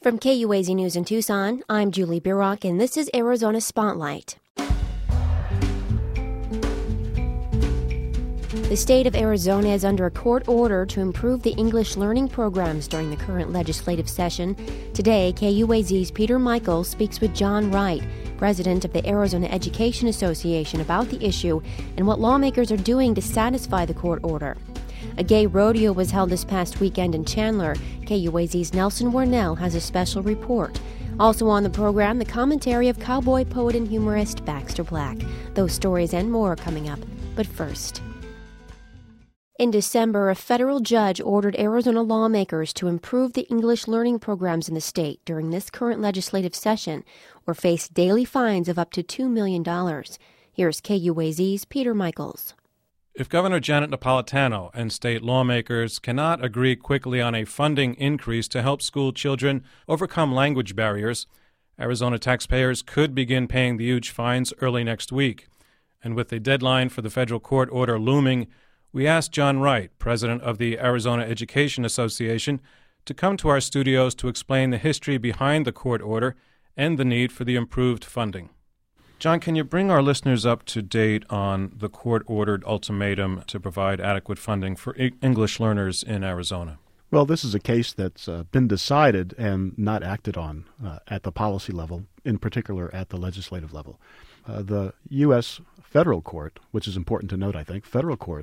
From KUAZ News in Tucson, I'm Julie Birock, and this is Arizona Spotlight. The state of Arizona is under a court order to improve the English learning programs during the current legislative session. Today, KUAZ's Peter Michael speaks with John Wright, president of the Arizona Education Association, about the issue and what lawmakers are doing to satisfy the court order. A gay rodeo was held this past weekend in Chandler. KUAZ's Nelson Warnell has a special report. Also on the program, the commentary of cowboy poet and humorist Baxter Black. Those stories and more are coming up. But first, in December, a federal judge ordered Arizona lawmakers to improve the English learning programs in the state during this current legislative session, or face daily fines of up to $2 million. Here's KUAZ's Peter Michaels. If Governor Janet Napolitano and state lawmakers cannot agree quickly on a funding increase to help school children overcome language barriers, Arizona taxpayers could begin paying the huge fines early next week. And with the deadline for the federal court order looming, we asked John Wright, president of the Arizona Education Association, to come to our studios to explain the history behind the court order and the need for the improved funding. John, can you bring our listeners up to date on the court-ordered ultimatum to provide adequate funding for English learners in Arizona? Well, this is a case that's been decided and not acted on at the policy level, in particular at the legislative level. The U.S. federal court, which is important to note, I think, federal court,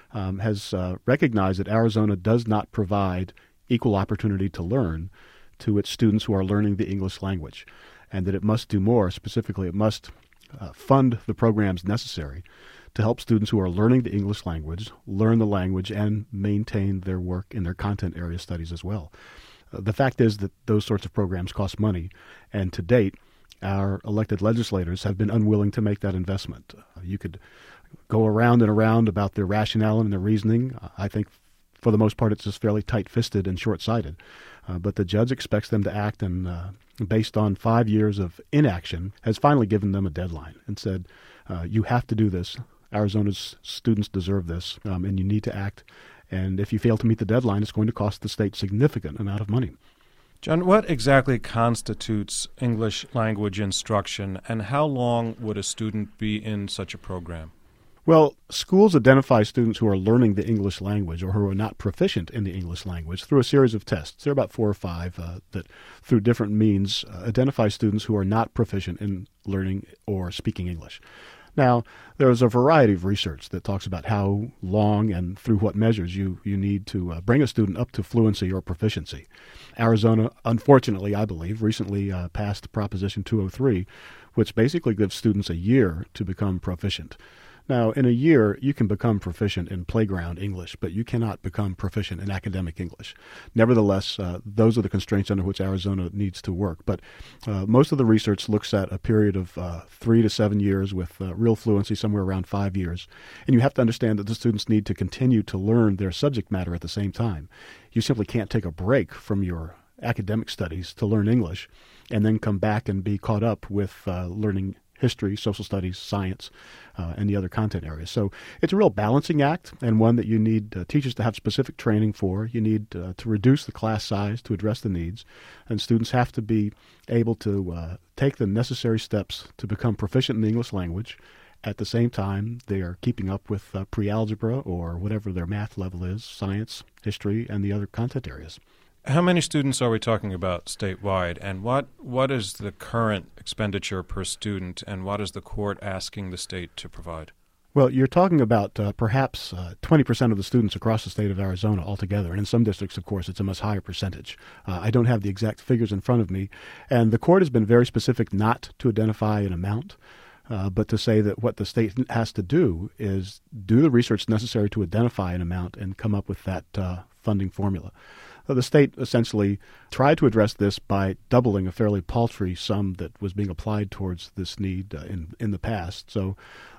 has recognized that Arizona does not provide equal opportunity to learn to its students who are learning the English language, and that it must do more. Specifically, it must fund the programs necessary to help students who are learning the English language learn the language and maintain their work in their content area studies as well. The fact is that those sorts of programs cost money, and to date, our elected legislators have been unwilling to make that investment. You could go around and around about their rationale and their reasoning. I think for the most part it's just fairly tight-fisted and short-sighted. But the judge expects them to act, and based on 5 years of inaction, has finally given them a deadline and said, you have to do this. Arizona's students deserve this, and you need to act. And if you fail to meet the deadline, it's going to cost the state a significant amount of money. John, what exactly constitutes English language instruction, and how long would a student be in such a program? Well, schools identify students who are learning the English language or who are not proficient in the English language through a series of tests. There are about 4 or 5 that, through different means, identify students who are not proficient in learning or speaking English. Now, there's a variety of research that talks about how long and through what measures you need to bring a student up to fluency or proficiency. Arizona, unfortunately, I believe, recently passed Proposition 203, which basically gives students a year to become proficient. Now, in a year, you can become proficient in playground English, but you cannot become proficient in academic English. Nevertheless, those are the constraints under which Arizona needs to work. But most of the research looks at a period of 3 to 7 years with real fluency, somewhere around 5 years. And you have to understand that the students need to continue to learn their subject matter at the same time. You simply can't take a break from your academic studies to learn English and then come back and be caught up with learning history, social studies, science, and the other content areas. So it's a real balancing act, and one that you need teachers to have specific training for. You need to reduce the class size to address the needs, and students have to be able to take the necessary steps to become proficient in the English language. At the same time, they are keeping up with pre-algebra or whatever their math level is, science, history, and the other content areas. How many students are we talking about statewide, and what is the current expenditure per student, and what is the court asking the state to provide? Well, you're talking about perhaps 20% of the students across the state of Arizona altogether, and in some districts, of course, it's a much higher percentage. I don't have the exact figures in front of me, and the court has been very specific not to identify an amount, but to say that what the state has to do is do the research necessary to identify an amount and come up with that funding formula. The state essentially tried to address this by doubling a fairly paltry sum that was being applied towards this need in the past. So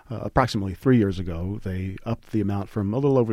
Approximately 3 years ago, they upped the amount from a little over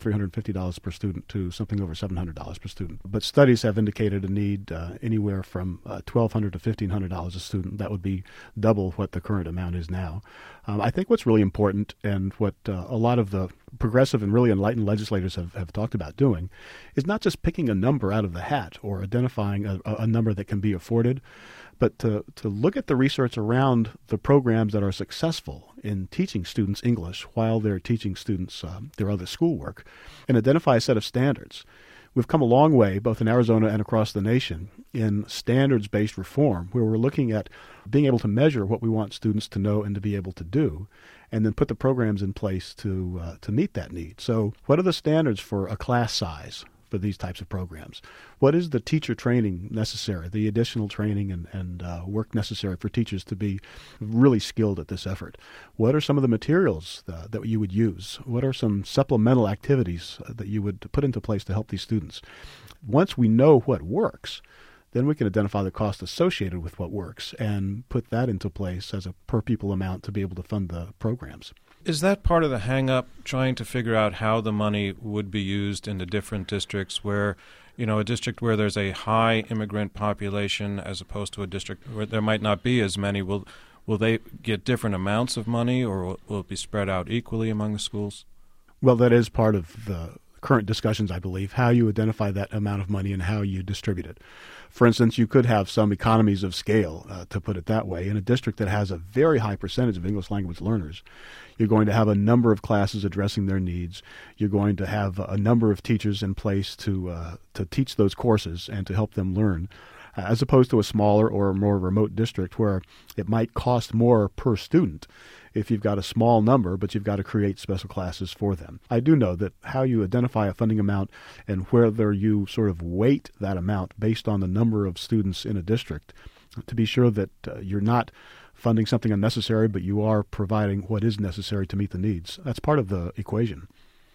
$350 per student to something over $700 per student. But studies have indicated a need anywhere from $1,200 to $1,500 a student. That would be double what the current amount is now. I think what's really important, and what a lot of the progressive and really enlightened legislators have talked about doing, is not just picking a number out of the hat or identifying a number that can be afforded, but to look at the research around the programs that are successful in teaching students English while they're teaching students their other schoolwork, and identify a set of standards. We've come a long way, both in Arizona and across the nation, in standards-based reform, where we're looking at being able to measure what we want students to know and to be able to do, and then put the programs in place to meet that need. So what are the standards for a class size for these types of programs? What is the teacher training necessary, the additional training and work necessary for teachers to be really skilled at this effort? What are some of the materials that you would use? What are some supplemental activities that you would put into place to help these students? Once we know what works, then we can identify the cost associated with what works and put that into place as a per pupil amount to be able to fund the programs. Is that part of the hang-up, trying to figure out how the money would be used in the different districts where, a district where there's a high immigrant population as opposed to a district where there might not be as many? Will they get different amounts of money, or will it be spread out equally among the schools? Well, that is part of the current discussions, I believe, how you identify that amount of money and how you distribute it. For instance, you could have some economies of scale, to put it that way. In a district that has a very high percentage of English language learners, you're going to have a number of classes addressing their needs. You're going to have a number of teachers in place to teach those courses and to help them learn, as opposed to a smaller or more remote district where it might cost more per student if you've got a small number, but you've got to create special classes for them. I do know that how you identify a funding amount and whether you sort of weight that amount based on the number of students in a district to be sure that you're not funding something unnecessary, but you are providing what is necessary to meet the needs. That's part of the equation.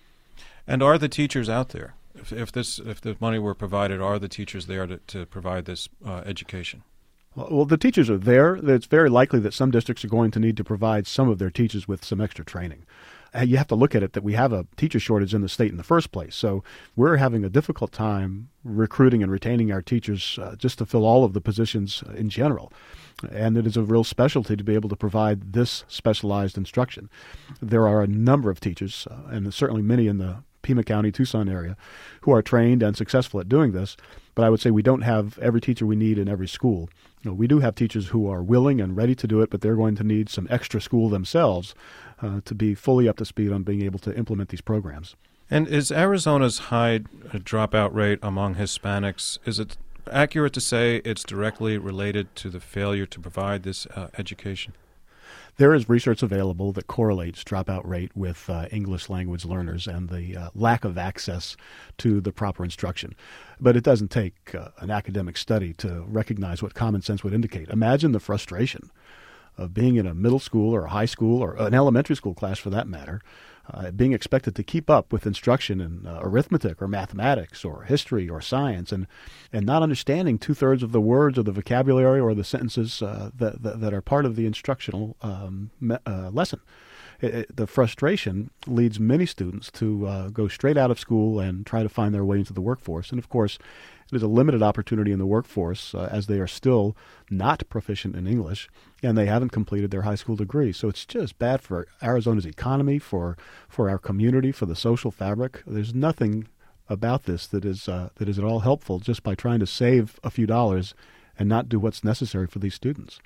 And are the teachers out there? If the money were provided, are the teachers there to provide this education? Well, the teachers are there. It's very likely that some districts are going to need to provide some of their teachers with some extra training. You have to look at it that we have a teacher shortage in the state in the first place. So we're having a difficult time recruiting and retaining our teachers just to fill all of the positions in general. And it is a real specialty to be able to provide this specialized instruction. There are a number of teachers, and certainly many in the Pima County, Tucson area, who are trained and successful at doing this. But I would say we don't have every teacher we need in every school. We do have teachers who are willing and ready to do it, but they're going to need some extra school themselves to be fully up to speed on being able to implement these programs. And is Arizona's high dropout rate among Hispanics, is it accurate to say it's directly related to the failure to provide this education? There is research available that correlates dropout rate with English language learners and the lack of access to the proper instruction. But it doesn't take an academic study to recognize what common sense would indicate. Imagine the frustration of being in a middle school or a high school or an elementary school class for that matter, being expected to keep up with instruction in arithmetic or mathematics or history or science and not understanding two-thirds of the words or the vocabulary or the sentences that are part of the instructional lesson. The frustration leads many students to go straight out of school and try to find their way into the workforce. And of course, it is a limited opportunity in the workforce as they are still not proficient in English and they haven't completed their high school degree. So it's just bad for Arizona's economy, for our community, for the social fabric. There's nothing about this that is at all helpful just by trying to save a few dollars and not do what's necessary for these students.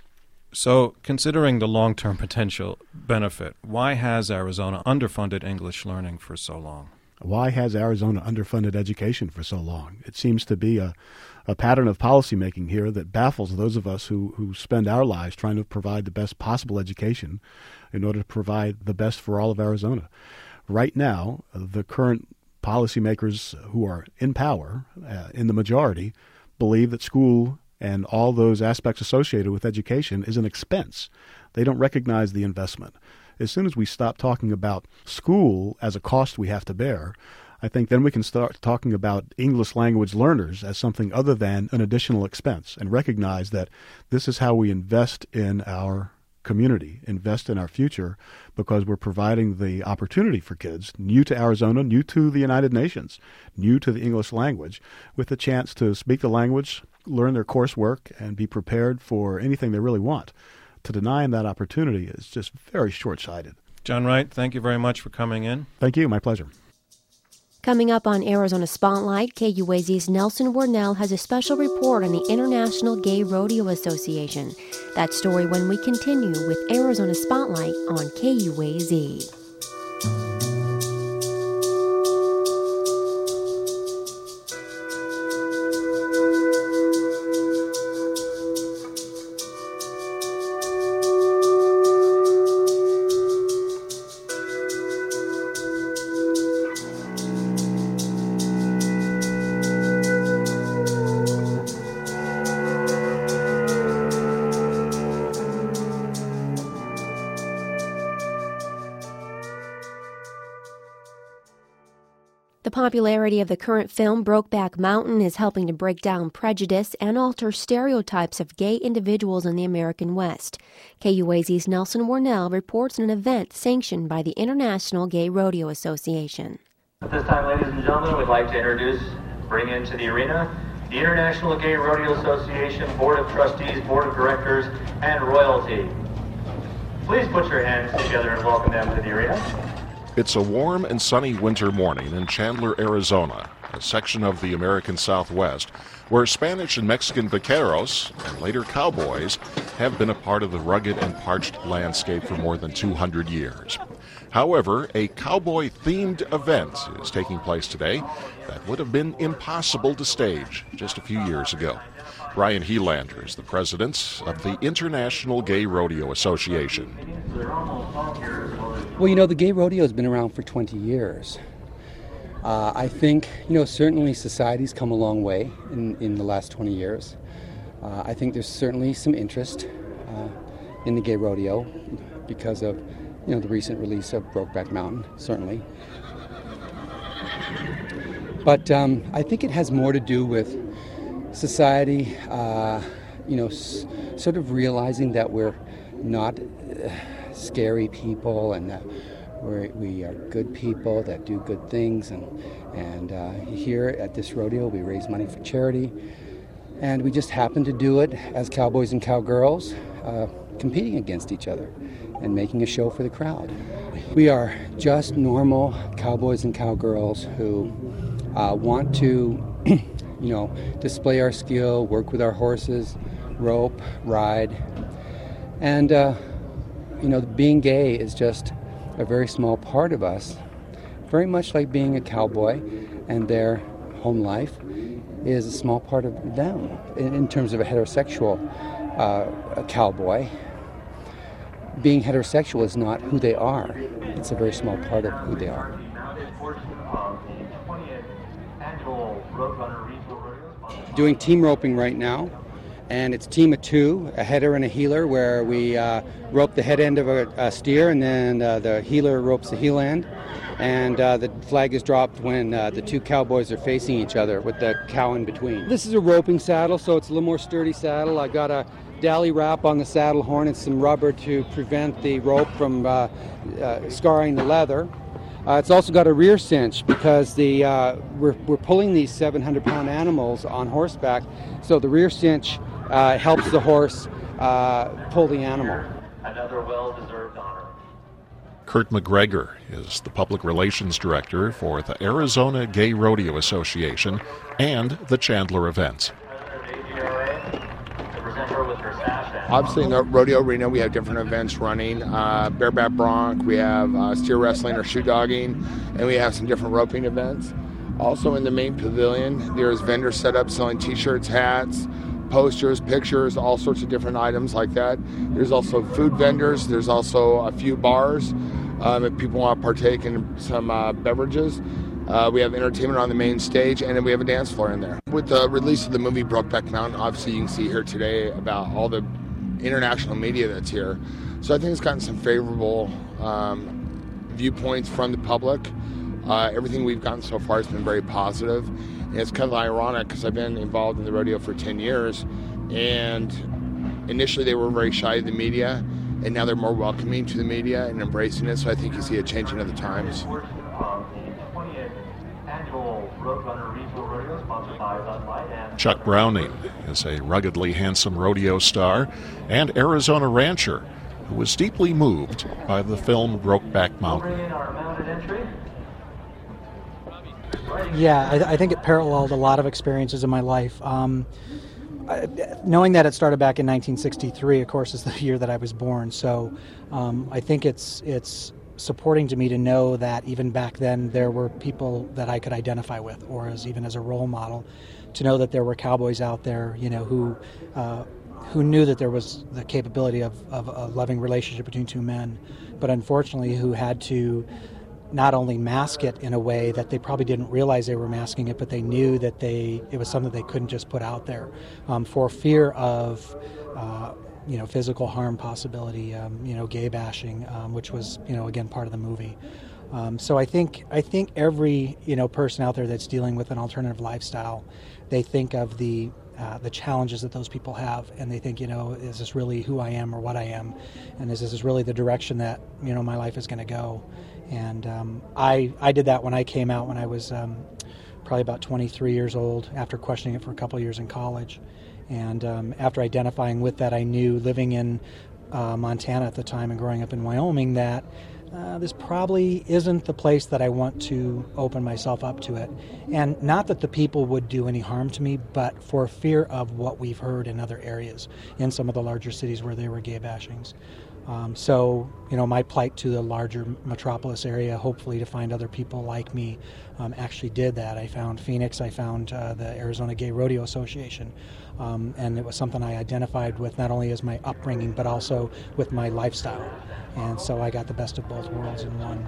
So, considering the long-term potential benefit, why has Arizona underfunded English learning for so long? Why has Arizona underfunded education for so long? It seems to be a pattern of policymaking here that baffles those of us who spend our lives trying to provide the best possible education in order to provide the best for all of Arizona. Right now, the current policymakers who are in power, in the majority, believe that school and all those aspects associated with education is an expense. They don't recognize the investment. As soon as we stop talking about school as a cost we have to bear, I think then we can start talking about English language learners as something other than an additional expense and recognize that this is how we invest in our community, invest in our future, because we're providing the opportunity for kids new to Arizona, new to the United Nations, new to the English language, with the chance to speak the language, learn their coursework, and be prepared for anything they really want. To deny them that opportunity is just very short-sighted. John Wright, thank you very much for coming in. Thank you. My pleasure. Coming up on Arizona Spotlight, KUAZ's Nelson Warnell has a special report on the International Gay Rodeo Association. That story when we continue with Arizona Spotlight on KUAZ. The popularity of the current film Brokeback Mountain is helping to break down prejudice and alter stereotypes of gay individuals in the American West. KUAZ's Nelson Warnell reports on an event sanctioned by the International Gay Rodeo Association. At this time, ladies and gentlemen, we'd like to bring into the arena the International Gay Rodeo Association Board of Trustees, Board of Directors, and Royalty. Please put your hands together and welcome them to the arena. It's a warm and sunny winter morning in Chandler, Arizona, a section of the American Southwest where Spanish and Mexican vaqueros, and later cowboys, have been a part of the rugged and parched landscape for more than 200 years. However, a cowboy-themed event is taking place today that would have been impossible to stage just a few years ago. Brian Helander is the president of the International Gay Rodeo Association. Well, the Gay Rodeo has been around for 20 years. I think, certainly society's come a long way in the last 20 years. I think there's certainly some interest in the Gay Rodeo because of, the recent release of Brokeback Mountain, certainly. But I think it has more to do with society, sort of realizing that we're not scary people and that we are good people that do good things. And here at this rodeo, we raise money for charity. And we just happen to do it as cowboys and cowgirls, competing against each other and making a show for the crowd. We are just normal cowboys and cowgirls who want to display our skill, work with our horses, rope, ride. And, being gay is just a very small part of us, very much like being a cowboy, and their home life is a small part of them. In terms of a heterosexual a cowboy, being heterosexual is not who they are. It's a very small part of who they are. Doing team roping right now, and it's team of two, a header and a heeler, where we rope the head end of a steer, and then the heeler ropes the heel end, and the flag is dropped when the two cowboys are facing each other with the cow in between. This is a roping saddle, so it's a little more sturdy saddle. I got a dally wrap on the saddle horn and some rubber to prevent the rope from scarring the leather. It's also got a rear cinch because we're pulling these 700-pound animals on horseback, so the rear cinch helps the horse pull the animal. Another well-deserved honor. Kurt McGregor is the public relations director for the Arizona Gay Rodeo Association and the Chandler events. Obviously, in the rodeo arena, we have different events running. Bareback bronc, we have steer wrestling or shoe dogging, and we have some different roping events. Also in the main pavilion, there's vendors set up selling T-shirts, hats, posters, pictures, all sorts of different items like that. There's also food vendors. There's also a few bars if people want to partake in some beverages. We have entertainment on the main stage, and then we have a dance floor in there. With the release of the movie Brokeback Mountain, obviously you can see here today about all the international media that's here. So I think it's gotten some favorable viewpoints from the public. Everything we've gotten so far has been very positive. And it's kind of ironic because I've been involved in the rodeo for 10 years, and initially they were very shy of the media, and now they're more welcoming to the media and embracing it. So I think you see a changing of the times. Chuck Browning is a ruggedly handsome rodeo star and Arizona rancher who was deeply moved by the film Brokeback Mountain. Yeah, I think it paralleled a lot of experiences in my life. Knowing that it started back in 1963, of course, is the year that I was born. So I think it's supporting to me to know that even back then there were people that I could identify with, or even as a role model, to know that there were cowboys out there, who knew that there was the capability of a loving relationship between two men, but unfortunately who had to not only mask it in a way that they probably didn't realize they were masking it, but they knew that it was something they couldn't just put out there for fear of physical harm possibility, gay bashing, which was, again, part of the movie. So I think every, person out there that's dealing with an alternative lifestyle, they think of the challenges that those people have, and they think, is this really who I am or what I am? And is this really the direction that, my life is going to go? And I did that when I came out when I was probably about 23 years old, after questioning it for a couple of years in college. And after identifying with that, I knew, living in Montana at the time and growing up in Wyoming, that this probably isn't the place that I want to open myself up to it. And not that the people would do any harm to me, but for fear of what we've heard in other areas, in some of the larger cities where there were gay bashings. So, my plight to the larger metropolis area, hopefully to find other people like me, actually did that. I found Phoenix, I found the Arizona Gay Rodeo Association, and it was something I identified with not only as my upbringing, but also with my lifestyle. And so I got the best of both worlds in one.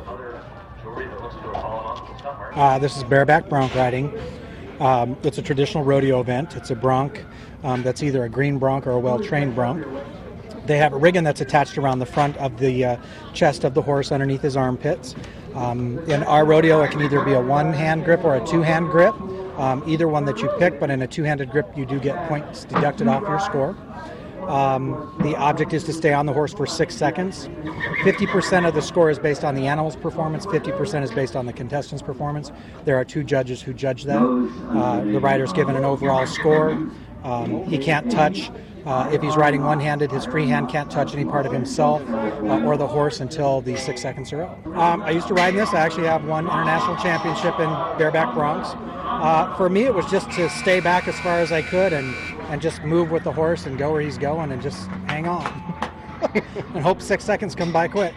This is bareback bronc riding. It's a traditional rodeo event. It's a bronc that's either a green bronc or a well-trained bronc. They have a rigging that's attached around the front of the chest of the horse underneath his armpits. In our rodeo, it can either be a one-hand grip or a two-hand grip, either one that you pick, but in a two-handed grip, you do get points deducted off your score. The object is to stay on the horse for 6 seconds. 50% of the score is based on the animal's performance, 50% is based on the contestant's performance. There are 2 judges who judge that. The rider's given an overall score. He can't touch. If he's riding one-handed, his free hand can't touch any part of himself or the horse until the 6 seconds are up. I used to ride in this. I actually have won international championship in bareback broncs. For me, it was just to stay back as far as I could and just move with the horse and go where he's going and just hang on and hope 6 seconds come by quick.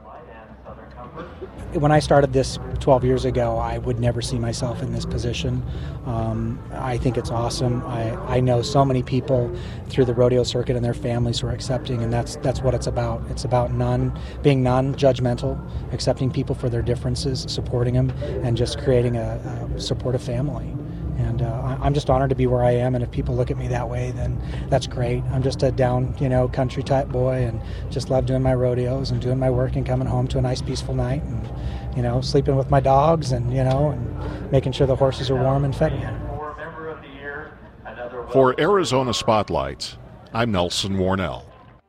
When I started this 12 years ago, I would never see myself in this position. I think it's awesome. I know so many people through the rodeo circuit and their families who are accepting, and that's what it's about. It's about being non-judgmental, accepting people for their differences, supporting them, and just creating a supportive family. And I'm just honored to be where I am, and if people look at me that way, then that's great. I'm just a down, country type boy, and just love doing my rodeos and doing my work and coming home to a nice peaceful night, and sleeping with my dogs, and and making sure the horses are warm and fed. For Arizona Spotlight, I'm Nelson Warnell.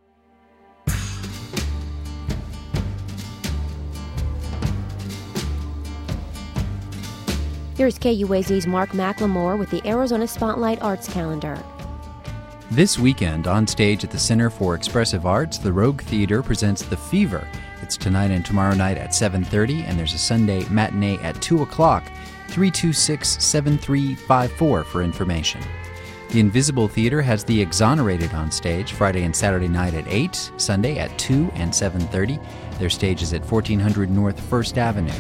Here's KUAZ's Mark McLemore with the Arizona Spotlight Arts Calendar. This weekend, on stage at the Center for Expressive Arts, the Rogue Theater presents The Fever. It's tonight and tomorrow night at 7:30, and there's a Sunday matinee at 2 o'clock. 326-7354 for information. The Invisible Theater has The Exonerated on stage Friday and Saturday night at 8, Sunday at 2 and 7:30. Their stage is at 1400 North 1st Avenue.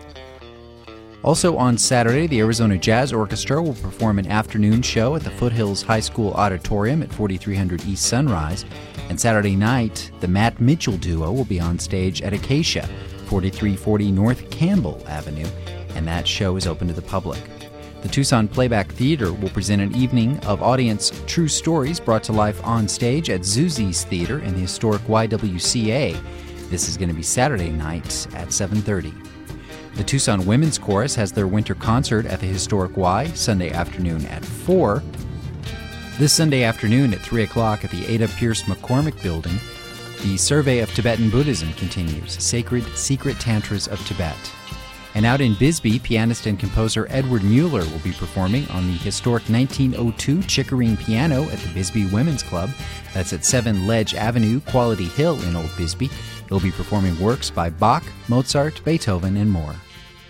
Also on Saturday, the Arizona Jazz Orchestra will perform an afternoon show at the Foothills High School Auditorium at 4300 East Sunrise. And Saturday night, the Matt Mitchell Duo will be on stage at Acacia, 4340 North Campbell Avenue, and that show is open to the public. The Tucson Playback Theater will present an evening of audience true stories brought to life on stage at Zuzi's Theater in the historic YWCA. This is going to be Saturday night at 7:30. The Tucson Women's Chorus has their winter concert at the historic Y Sunday afternoon at 4. This Sunday afternoon at 3 o'clock at the Ada Pierce McCormick Building, The survey of Tibetan Buddhism continues, Sacred Secret Tantras of Tibet. And out in Bisbee, pianist and composer Edward Mueller will be performing on the historic 1902 Chickering piano at the Bisbee Women's Club. That's at 7 Ledge Avenue, Quality Hill in Old Bisbee. He'll be performing works by Bach, Mozart, Beethoven, and more.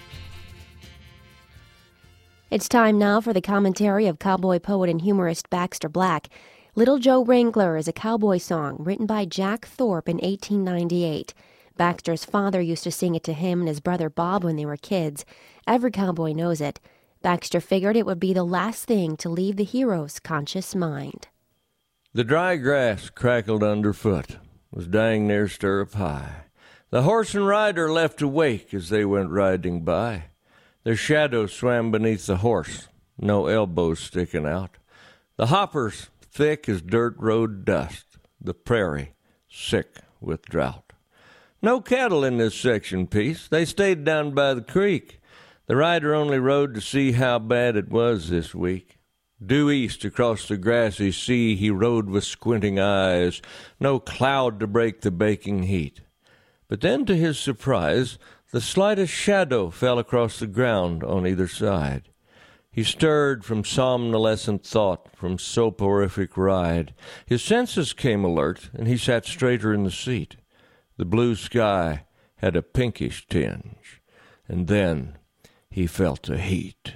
It's time now for the commentary of cowboy poet and humorist Baxter Black. Little Joe Wrangler is a cowboy song written by Jack Thorpe in 1898. Baxter's father used to sing it to him and his brother Bob when they were kids. Every cowboy knows it. Baxter figured it would be the last thing to leave the hero's conscious mind. The dry grass crackled underfoot, was dang near stirrup high. The horse and rider left awake as they went riding by. Their shadows swam beneath the horse, no elbows sticking out. The hoppers thick as dirt road dust, the prairie sick with drought. No cattle in this section piece. They stayed down by the creek. The rider only rode to see how bad it was this week. Due east across the grassy sea he rode with squinting eyes, no cloud to break the baking heat. But then to his surprise, the slightest shadow fell across the ground on either side. He stirred from somnolescent thought, from soporific ride. His senses came alert, and he sat straighter in the seat. The blue sky had a pinkish tinge, and then he felt the heat.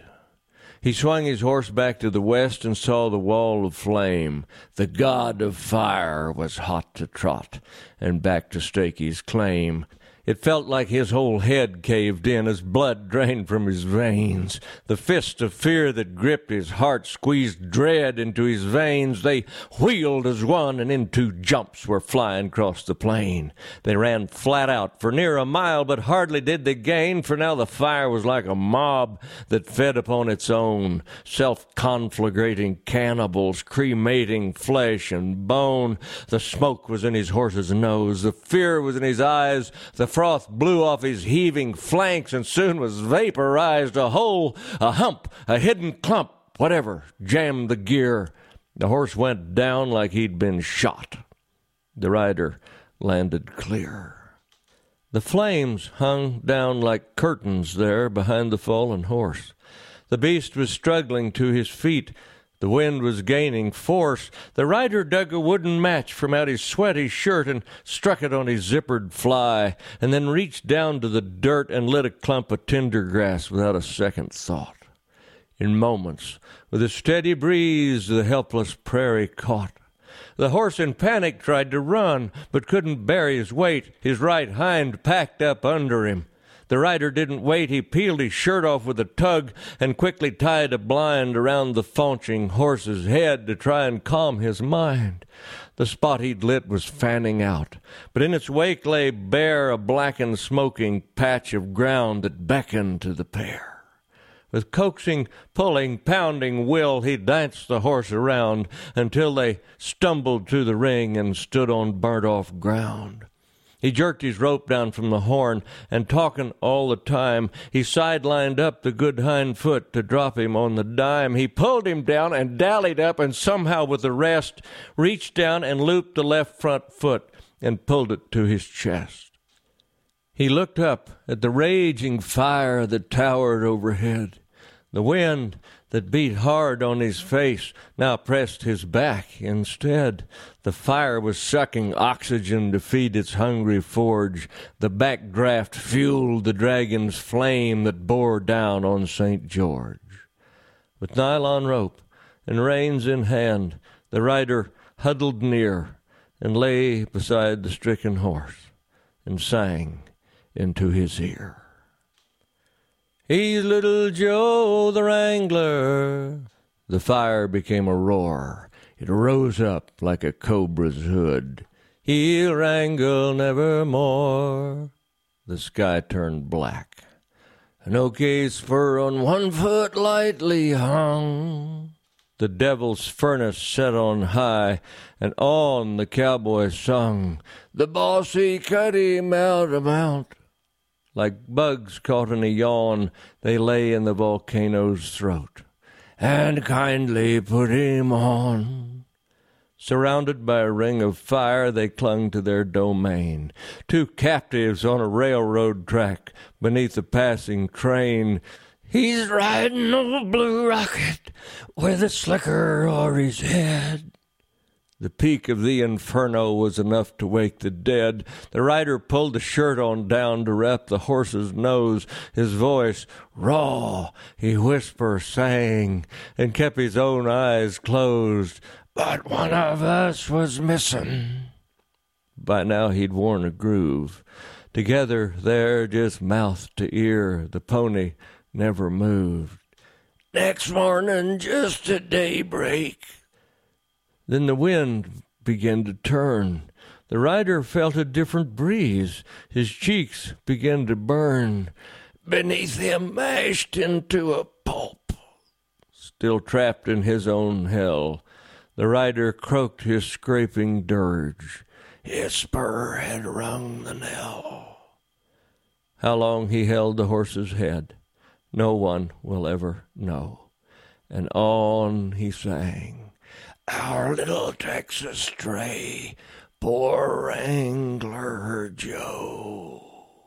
He swung his horse back to the west and saw the wall of flame. The god of fire was hot to trot, and back to stake his claim. It felt like his whole head caved in as blood drained from his veins. The fist of fear that gripped his heart squeezed dread into his veins. They wheeled as one, and in 2 jumps were flying across the plain. They ran flat out for near a mile, but hardly did they gain, for now the fire was like a mob that fed upon its own, self-conflagrating cannibals, cremating flesh and bone. The smoke was in his horse's nose, the fear was in his eyes, the froth blew off his heaving flanks and soon was vaporized. A hole, a hump, a hidden clump, whatever, jammed the gear. The horse went down like he'd been shot. The rider landed clear. The flames hung down like curtains there behind the fallen horse. The beast was struggling to his feet. The wind was gaining force. The rider dug a wooden match from out his sweaty shirt and struck it on his zippered fly, and then reached down to the dirt and lit a clump of tinder grass without a second thought. In moments, with a steady breeze, the helpless prairie caught. The horse in panic tried to run, but couldn't bear his weight, his right hind packed up under him. The rider didn't wait. He peeled his shirt off with a tug and quickly tied a blind around the faunching horse's head to try and calm his mind. The spot he'd lit was fanning out, but in its wake lay bare a blackened, smoking patch of ground that beckoned to the pair. With coaxing, pulling, pounding will, he danced the horse around until they stumbled to the ring and stood on burnt-off ground. He jerked his rope down from the horn, and talking all the time, he sidelined up the good hind foot to drop him on the dime. He pulled him down and dallied up, and somehow with the rest, reached down and looped the left front foot and pulled it to his chest. He looked up at the raging fire that towered overhead. The wind that beat hard on his face now pressed his back instead. The fire was sucking oxygen to feed its hungry forge. The backdraft fueled the dragon's flame that bore down on St. George. With nylon rope and reins in hand, the rider huddled near and lay beside the stricken horse and sang into his ear. He's little Joe the Wrangler. The fire became a roar. It rose up like a cobra's hood. He'll wrangle nevermore. The sky turned black. An okay's fur on one foot lightly hung. The devil's furnace set on high, and on the cowboy sung. The boss he cut him out a mount. Like bugs caught in a yawn, they lay in the volcano's throat, and kindly put him on. Surrounded by a ring of fire, they clung to their domain. Two captives on a railroad track beneath a passing train. He's riding on a blue rocket with a slicker o'er his head. The peak of the inferno was enough to wake the dead. The rider pulled the shirt on down to wrap the horse's nose. His voice, raw, he whisper sang, and kept his own eyes closed. But one of us was missing. By now he'd worn a groove. Together there, just mouth to ear, the pony never moved. Next morning, just at daybreak. Then the wind began to turn. The rider felt a different breeze. His cheeks began to burn. Beneath him mashed into a pulp. Still trapped in his own hell, the rider croaked his scraping dirge. His spur had rung the knell. How long he held the horse's head, no one will ever know. And on he sang, our little Texas stray, poor Wrangler Joe.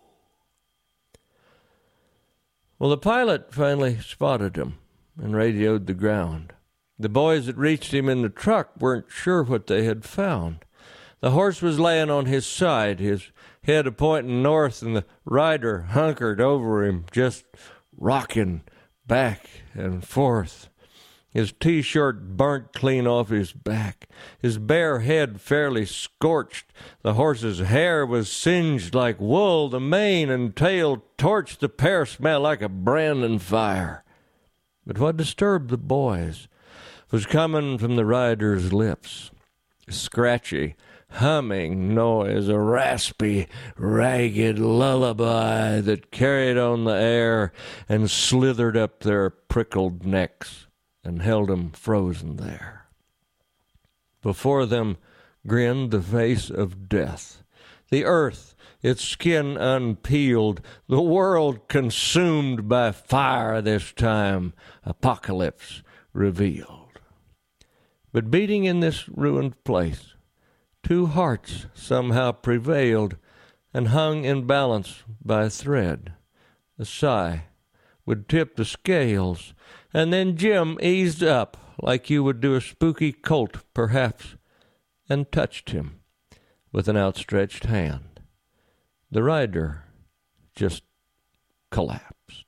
Well, the pilot finally spotted him and radioed the ground. The boys that reached him in the truck weren't sure what they had found. The horse was laying on his side, his head a-pointing north, and the rider hunkered over him, just rocking back and forth. His T-shirt burnt clean off his back. His bare head fairly scorched. The horse's hair was singed like wool. The mane and tail torched. The pair smelled like a branding fire. But what disturbed the boys was coming from the rider's lips. A scratchy, humming noise, a raspy, ragged lullaby that carried on the air and slithered up their prickled necks and held them frozen there. Before them grinned the face of death. The earth, its skin unpeeled, the world consumed by fire this time, apocalypse revealed. But beating in this ruined place, two hearts somehow prevailed and hung in balance by a thread. A sigh would tip the scales, and then Jim eased up like you would do a spooky colt, perhaps, and touched him with an outstretched hand. The rider just collapsed.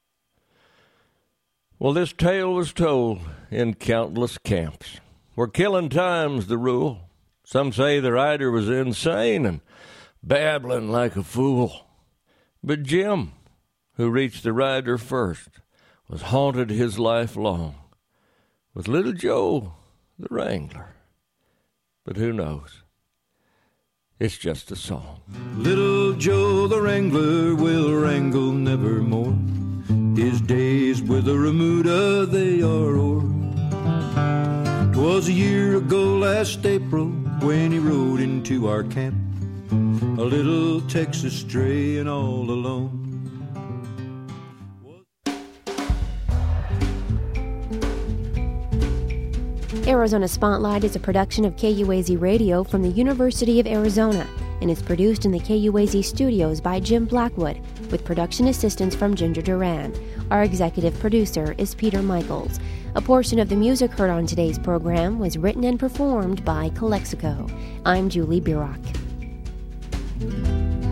Well, this tale was told in countless camps, where killing time's the rule. Some say the rider was insane and babbling like a fool. But Jim, who reached the rider first, was haunted his life long with little Joe the Wrangler. But who knows? It's just a song. Little Joe the Wrangler will wrangle nevermore. His days with the remuda, they are o'er. 'Twas a year ago last April when he rode into our camp, a little Texas stray and all alone. Arizona Spotlight is a production of KUAZ Radio from the University of Arizona and is produced in the KUAZ studios by Jim Blackwood with production assistance from Ginger Duran. Our executive producer is Peter Michaels. A portion of the music heard on today's program was written and performed by Calexico. I'm Julie Birock.